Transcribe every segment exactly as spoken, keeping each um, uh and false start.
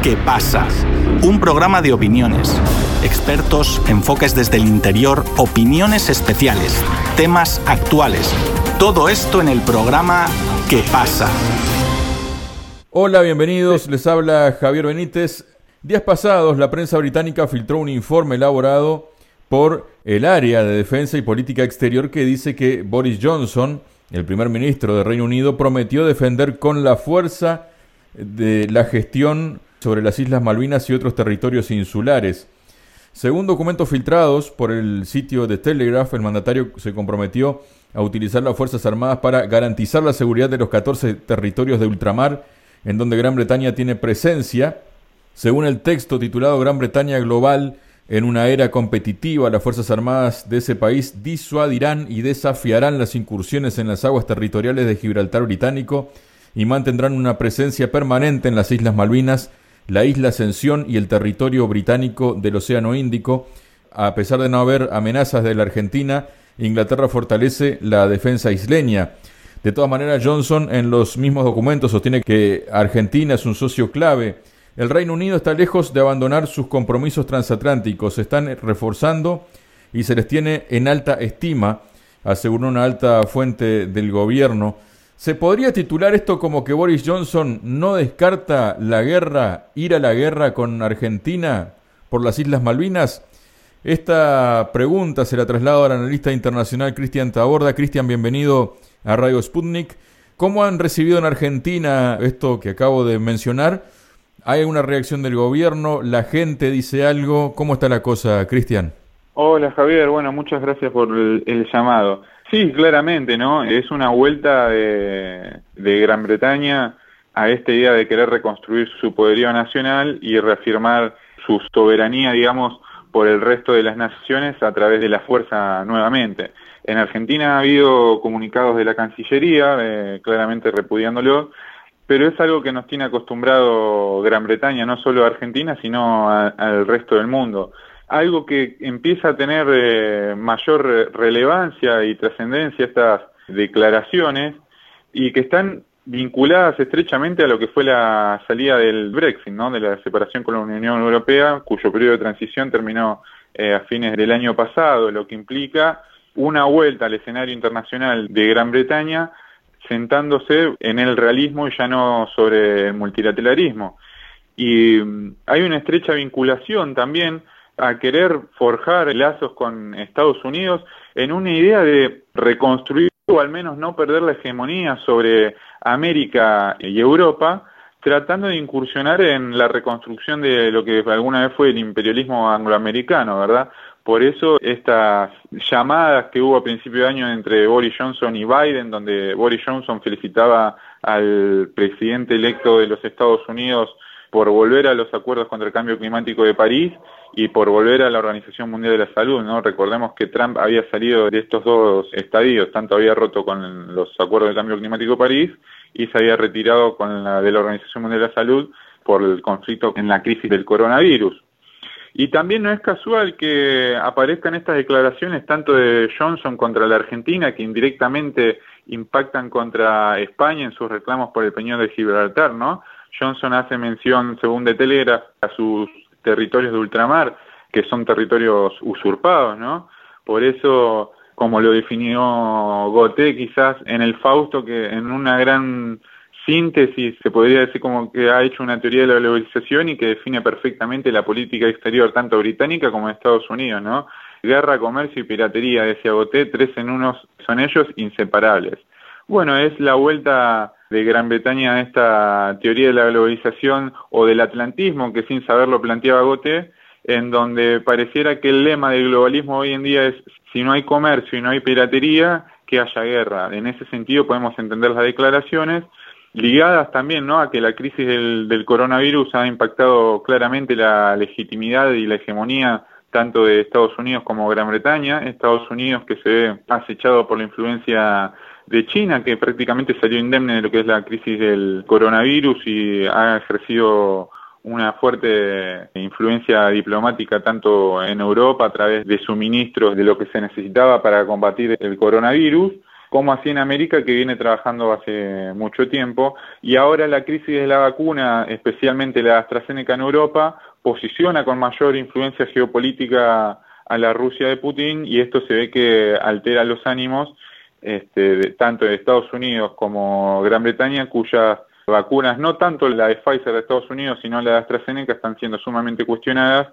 ¿Qué pasa? Un programa de opiniones, expertos, enfoques desde el interior, opiniones especiales, temas actuales. Todo esto en el programa ¿Qué pasa? Hola, bienvenidos. Les habla Javier Benítez. Días pasados, la prensa británica filtró un informe elaborado por el área de defensa y política exterior que dice que Boris Johnson, el primer ministro de Reino Unido, prometió defender con la fuerza de la gestión sobre las Islas Malvinas y otros territorios insulares. Según documentos filtrados por el sitio de Telegraph, el mandatario se comprometió a utilizar las Fuerzas Armadas para garantizar la seguridad de los catorce territorios de ultramar en donde Gran Bretaña tiene presencia. Según el texto titulado Gran Bretaña Global en una era competitiva, las Fuerzas Armadas de ese país disuadirán y desafiarán las incursiones en las aguas territoriales de Gibraltar británico y mantendrán una presencia permanente en las Islas Malvinas, la isla Ascensión y el territorio británico del Océano Índico. A pesar de no haber amenazas de la Argentina, Inglaterra fortalece la defensa isleña. De todas maneras, Johnson en los mismos documentos sostiene que Argentina es un socio clave. El Reino Unido está lejos de abandonar sus compromisos transatlánticos, se están reforzando y se les tiene en alta estima, aseguró una alta fuente del gobierno. ¿Se podría titular esto como que Boris Johnson no descarta la guerra, ir a la guerra con Argentina por las Islas Malvinas? Esta pregunta se la traslado al analista internacional Cristian Taborda. Cristian, bienvenido a Radio Sputnik. ¿Cómo han recibido en Argentina esto que acabo de mencionar? ¿Hay una reacción del gobierno? ¿La gente dice algo? ¿Cómo está la cosa, Cristian? Hola, Javier. Bueno, muchas gracias por el, el llamado. Sí, claramente, ¿no? Es una vuelta de, de Gran Bretaña a esta idea de querer reconstruir su poderío nacional y reafirmar su soberanía, digamos, por el resto de las naciones a través de la fuerza nuevamente. En Argentina ha habido comunicados de la Cancillería, eh, claramente repudiándolo, pero es algo que nos tiene acostumbrado Gran Bretaña, no solo a Argentina, sino a, al resto del mundo. Algo que empieza a tener eh, mayor relevancia y trascendencia estas declaraciones y que están vinculadas estrechamente a lo que fue la salida del Brexit, ¿no? De la separación con la Unión Europea, cuyo periodo de transición terminó eh, a fines del año pasado, lo que implica una vuelta al escenario internacional de Gran Bretaña sentándose en el realismo y ya no sobre el multilateralismo. Y um, hay una estrecha vinculación también a querer forjar lazos con Estados Unidos en una idea de reconstruir o al menos no perder la hegemonía sobre América y Europa, tratando de incursionar en la reconstrucción de lo que alguna vez fue el imperialismo angloamericano, ¿verdad? Por eso estas llamadas que hubo a principio de año entre Boris Johnson y Biden, donde Boris Johnson felicitaba al presidente electo de los Estados Unidos por volver a los acuerdos contra el cambio climático de París y por volver a la Organización Mundial de la Salud, ¿no? Recordemos que Trump había salido de estos dos estadios, tanto había roto con los acuerdos de cambio climático de París y se había retirado con la de la Organización Mundial de la Salud por el conflicto en la crisis del coronavirus. Y también no es casual que aparezcan estas declaraciones tanto de Johnson contra la Argentina, que indirectamente impactan contra España en sus reclamos por el Peñón de Gibraltar, ¿no? Johnson hace mención, según The Telegraph, a sus territorios de ultramar, que son territorios usurpados, ¿no? Por eso, como lo definió Gautier, quizás en el Fausto, que en una gran síntesis se podría decir como que ha hecho una teoría de la globalización y que define perfectamente la política exterior tanto británica como de Estados Unidos, ¿no? Guerra, comercio y piratería, decía Gautier, tres en unos son ellos inseparables. Bueno, es la vuelta de Gran Bretaña a esta teoría de la globalización o del atlantismo que sin saberlo planteaba Gautier, en donde pareciera que el lema del globalismo hoy en día es si no hay comercio y no hay piratería, que haya guerra. En ese sentido podemos entender las declaraciones, ligadas también, ¿no?, a que la crisis del, del coronavirus ha impactado claramente la legitimidad y la hegemonía tanto de Estados Unidos como Gran Bretaña. Estados Unidos que se ve acechado por la influencia de China, que prácticamente salió indemne de lo que es la crisis del coronavirus y ha ejercido una fuerte influencia diplomática tanto en Europa a través de suministros de lo que se necesitaba para combatir el coronavirus. como así en América, que viene trabajando hace mucho tiempo, y ahora la crisis de la vacuna, especialmente la AstraZeneca en Europa, posiciona con mayor influencia geopolítica a la Rusia de Putin, y esto se ve que altera los ánimos este, de, tanto de Estados Unidos como Gran Bretaña, cuyas vacunas, no tanto la de Pfizer de Estados Unidos, sino la de AstraZeneca, están siendo sumamente cuestionadas,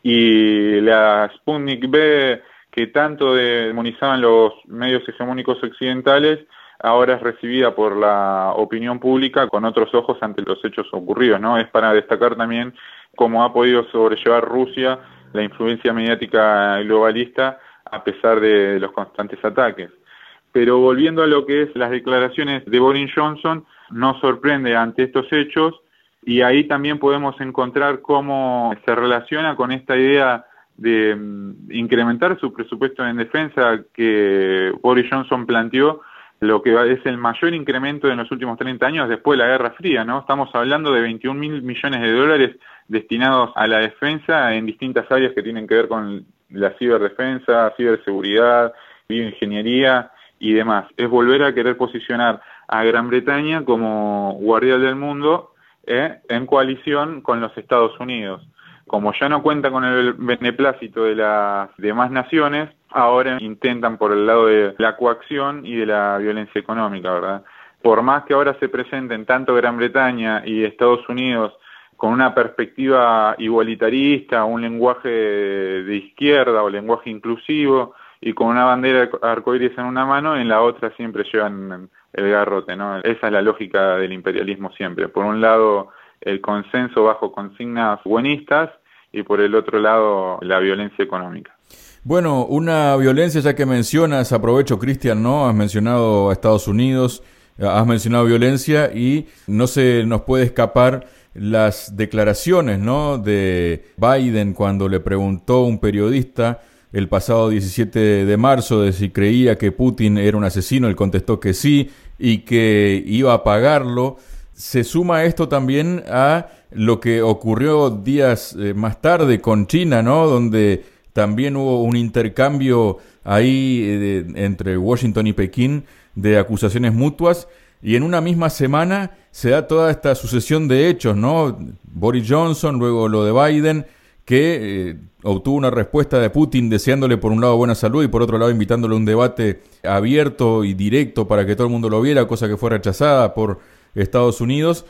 y la Sputnik V, que tanto demonizaban los medios hegemónicos occidentales, ahora es recibida por la opinión pública con otros ojos ante los hechos ocurridos, ¿no? Es para destacar también cómo ha podido sobrellevar Rusia la influencia mediática globalista a pesar de los constantes ataques. Pero volviendo a lo que es las declaraciones de Boris Johnson, nos sorprende ante estos hechos, y ahí también podemos encontrar cómo se relaciona con esta idea de um, incrementar su presupuesto en defensa que Boris Johnson planteó, lo que es el mayor incremento en los últimos treinta años después de la Guerra Fría, ¿no? Estamos hablando de veintiún mil millones de dólares destinados a la defensa en distintas áreas que tienen que ver con la ciberdefensa, ciberseguridad, bioingeniería y demás. Es volver a querer posicionar a Gran Bretaña como guardián del mundo, ¿eh? en coalición con los Estados Unidos. Como ya no cuenta con el beneplácito de las demás naciones, ahora intentan por el lado de la coacción y de la violencia económica, ¿verdad? Por más que ahora se presenten tanto Gran Bretaña y Estados Unidos con una perspectiva igualitarista, un lenguaje de izquierda o lenguaje inclusivo, y con una bandera arcoíris en una mano, en la otra siempre llevan el garrote, ¿no? Esa es la lógica del imperialismo siempre. Por un lado, el consenso bajo consignas buenistas, y por el otro lado, la violencia económica. Bueno, una violencia, ya que mencionas, aprovecho, Cristian, ¿no? Has mencionado a Estados Unidos, has mencionado violencia, y no se nos puede escapar las declaraciones, ¿no?, de Biden cuando le preguntó un periodista el pasado diecisiete de marzo de si creía que Putin era un asesino. Él contestó que sí y que iba a pagarlo. Se suma esto también a lo que ocurrió días eh, más tarde con China, ¿no?, donde también hubo un intercambio ahí eh, de, entre Washington y Pekín de acusaciones mutuas, y en una misma semana se da toda esta sucesión de hechos, ¿no? Boris Johnson, luego lo de Biden, que eh, obtuvo una respuesta de Putin deseándole por un lado buena salud y por otro lado invitándole a un debate abierto y directo para que todo el mundo lo viera, cosa que fue rechazada por Estados Unidos.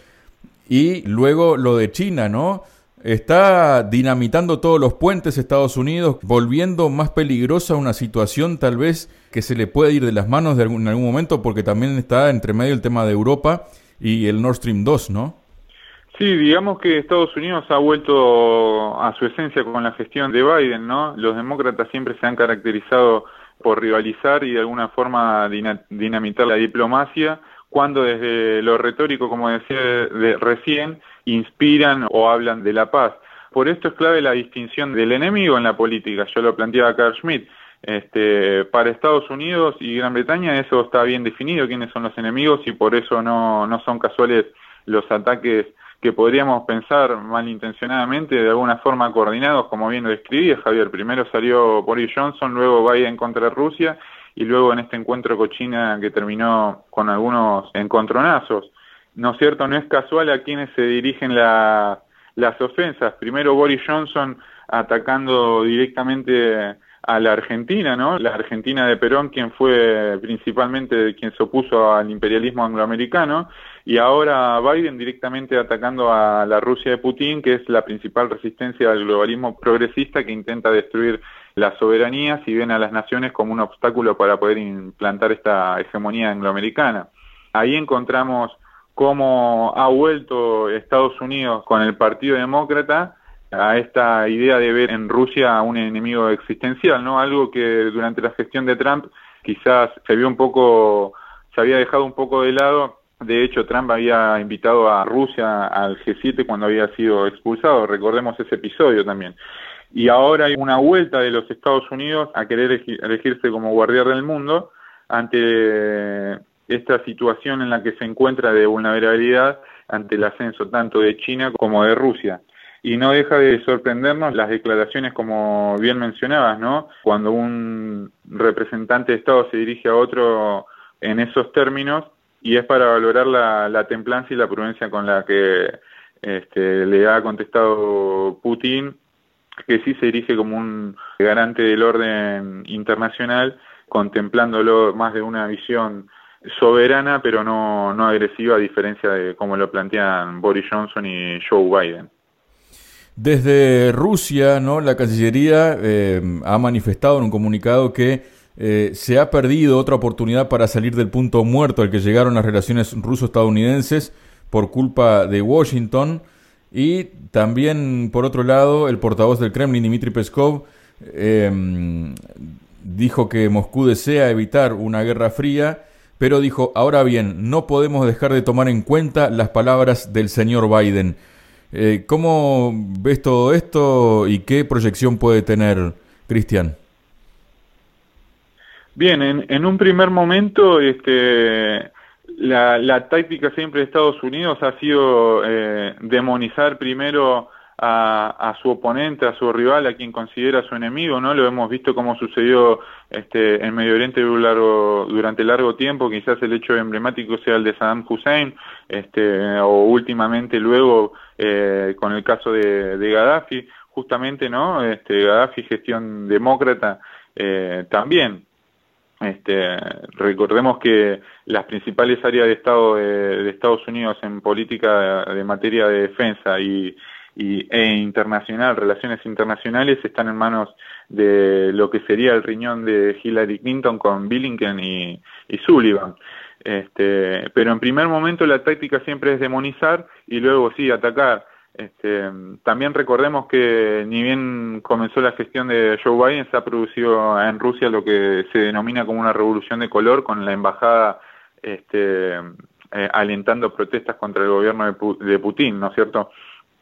Y luego lo de China, ¿no? Está dinamitando todos los puentes Estados Unidos, volviendo más peligrosa una situación tal vez que se le puede ir de las manos de algún, en algún momento, porque también está entre medio el tema de Europa y el Nord Stream dos, ¿no? Sí, digamos que Estados Unidos ha vuelto a su esencia con la gestión de Biden, ¿no? Los demócratas siempre se han caracterizado por rivalizar y de alguna forma dinamitar la diplomacia, cuando desde lo retórico, como decía de recién, inspiran o hablan de la paz. Por esto es clave la distinción del enemigo en la política. Yo lo planteaba Carl Schmitt. Este, para Estados Unidos y Gran Bretaña eso está bien definido, quiénes son los enemigos, y por eso no, no son casuales los ataques que podríamos pensar malintencionadamente, de alguna forma coordinados, como bien lo describía Javier. Primero salió Boris Johnson, luego Biden contra Rusia, y luego en este encuentro con China que terminó con algunos encontronazos. ¿No es cierto? No es casual a quienes se dirigen la, las ofensas. Primero Boris Johnson atacando directamente a la Argentina, ¿no? La Argentina de Perón, quien fue principalmente quien se opuso al imperialismo angloamericano, y ahora Biden directamente atacando a la Rusia de Putin, que es la principal resistencia al globalismo progresista que intenta destruir la soberanía, si ven a las naciones como un obstáculo para poder implantar esta hegemonía angloamericana. Ahí encontramos cómo ha vuelto Estados Unidos con el Partido Demócrata a esta idea de ver en Rusia a un enemigo existencial, ¿no? Algo que durante la gestión de Trump quizás se vio un poco, se había dejado un poco de lado. De hecho, Trump había invitado a Rusia al G siete cuando había sido expulsado, recordemos ese episodio también. Y ahora hay una vuelta de los Estados Unidos a querer elegirse como guardián del mundo ante esta situación en la que se encuentra de vulnerabilidad ante el ascenso tanto de China como de Rusia. Y no deja de sorprendernos las declaraciones, como bien mencionabas, ¿no? Cuando un representante de Estado se dirige a otro en esos términos, y es para valorar la, la templanza y la prudencia con la que este, le ha contestado Putin, que sí se erige como un garante del orden internacional, contemplándolo más de una visión soberana, pero no, no agresiva, a diferencia de cómo lo plantean Boris Johnson y Joe Biden. Desde Rusia, ¿no? La Cancillería eh, ha manifestado en un comunicado que eh, se ha perdido otra oportunidad para salir del punto muerto al que llegaron las relaciones ruso-estadounidenses por culpa de Washington. Y también, por otro lado, el portavoz del Kremlin, Dmitry Peskov, eh, dijo que Moscú desea evitar una guerra fría, pero dijo, ahora bien, no podemos dejar de tomar en cuenta las palabras del señor Biden. Eh, ¿Cómo ves todo esto y qué proyección puede tener, Cristian? Bien, en, en un primer momento, este, la, la táctica siempre de Estados Unidos ha sido eh, demonizar primero a, a su oponente, a su rival, a quien considera su enemigo, ¿no? Lo hemos visto como sucedió este, en Medio Oriente largo, durante largo tiempo. Quizás el hecho emblemático sea el de Saddam Hussein, este, o últimamente luego eh, con el caso de, de Gaddafi, justamente, ¿no? Este, Gaddafi, gestión demócrata, eh, también. Este, recordemos que las principales áreas de Estado de, de Estados Unidos en política de, de materia de defensa y Y, e internacional, relaciones internacionales, están en manos de lo que sería el riñón de Hillary Clinton con Blinken y, y Sullivan. Este, pero en primer momento la táctica siempre es demonizar y luego sí atacar. Este, también recordemos que ni bien comenzó la gestión de Joe Biden, se ha producido en Rusia lo que se denomina como una revolución de color, con la embajada este, eh, alentando protestas contra el gobierno de, Pu- de Putin, ¿no es cierto?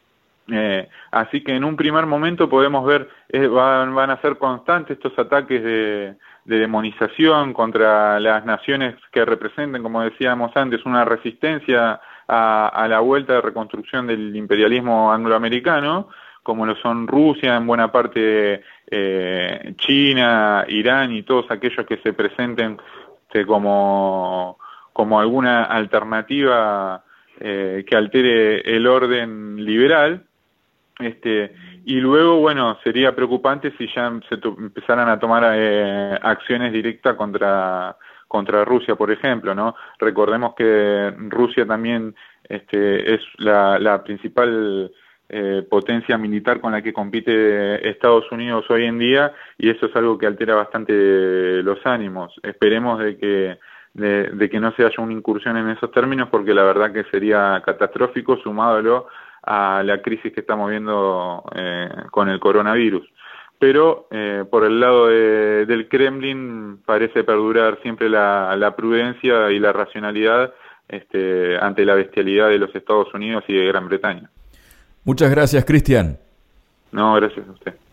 Eh, así que en un primer momento podemos ver, eh, van, van a ser constantes estos ataques de, de demonización contra las naciones que representen, como decíamos antes, una resistencia a, a la vuelta de reconstrucción del imperialismo angloamericano, como lo son Rusia, en buena parte eh, China, Irán y todos aquellos que se presenten este, como, como alguna alternativa eh, que altere el orden liberal. Este, y luego, bueno, sería preocupante si ya se empezaran a tomar eh, acciones directas contra contra Rusia, por ejemplo, ¿no? Recordemos que Rusia también este, es la, la principal eh, potencia militar con la que compite Estados Unidos hoy en día, y eso es algo que altera bastante los ánimos. Esperemos de que de, de que no se haya una incursión en esos términos, porque la verdad que sería catastrófico, sumádolo a la crisis que estamos viendo eh, con el coronavirus. Pero eh, por el lado de, del Kremlin parece perdurar siempre la, la prudencia y la racionalidad este, ante la bestialidad de los Estados Unidos y de Gran Bretaña. Muchas gracias, Cristian. No, gracias a usted.